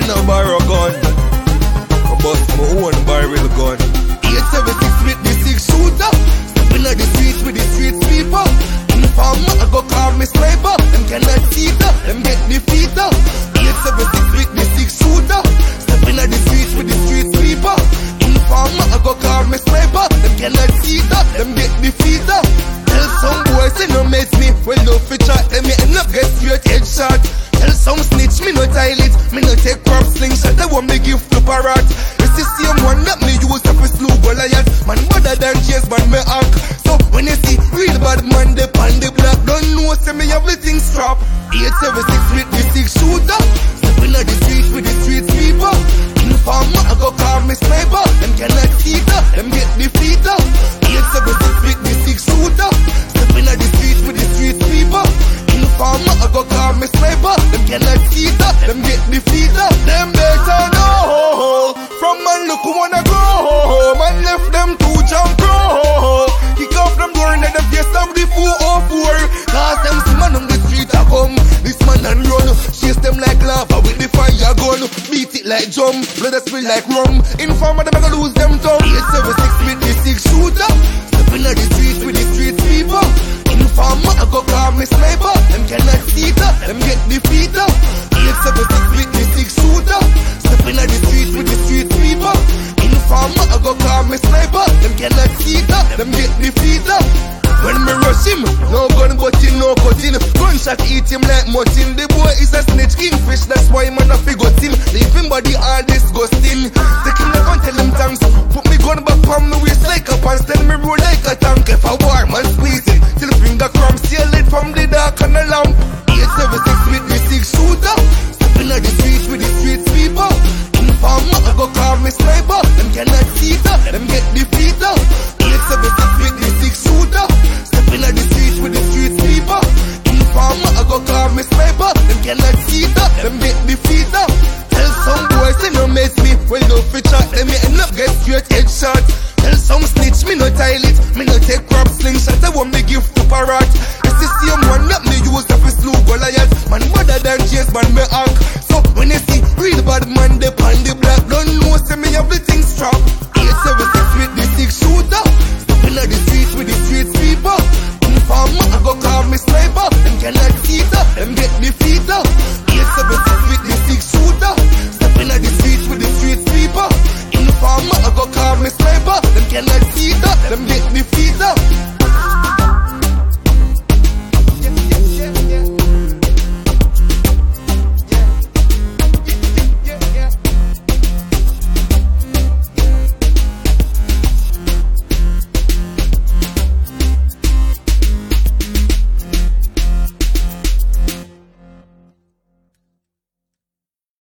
no borrow gun. I bust my own barrel gun. 876 with the 6 shooter. Stepping on the streets with the street sweeper. Informer, I go call me sniper. Them cannot see that, them get defeated. 876 with the 6 shooter. Stepping on the streets with the street sweeper. Informer, I go call me sniper. Them cannot see that, them get defeated. Tell some boys they no mess me. Well no fi chat them, me end up get straight headshot. Tell some snitch me no toilet, me no take crop slingshot. They want me give to parrot. It's the same one that me use up a slew Goliath. Man better than chase man me hack. So when you see real bad man they pan the block, don't know say me have the thing strap. 876 with the 6 shooter. Stepping on the streets with the street sweeper. Informer I go call me sniper. Them cannot see that, them get defeated. 876 with the 6 shooter. Stepping on the streets with the street sweeper. Informer I go call me sniper. Them cannot see that, them get defeated. Them better know. From man look who wanna go. Man left them to jump rope. Kick off them door and the face of the 404. Cause them see man on the street a come. This man and run. Chase them like lava with the fire gun. Beat it like drum. Blood spill like rum. Informer them gonna lose them tongue. 876 with the 6 shooter. Stepping on the streets with the street sweeper. Informer I go call me sniper. Them cannot see that, them get defeated. 876 with the 6 shooter. Stepping on the streets with the street sweeper. Informer I go call me sniper. Them cannot see that, them get defeated. When me rush him, no gun but he no cutting. Gunshot eat him like mutton. The boy is a snitch kingfish, that's why man a figure him. Leave him body all disgusting. Take him like and tell him thanks. Put me gun back on me waist like a pants. Tell me roll like a tank. If I war man squeeze it till finger cramp. Seal it from the dark and the lamp. 876 with the 6 shooter. Stepping on the streets with the street sweeper. Informer I go call me sniper.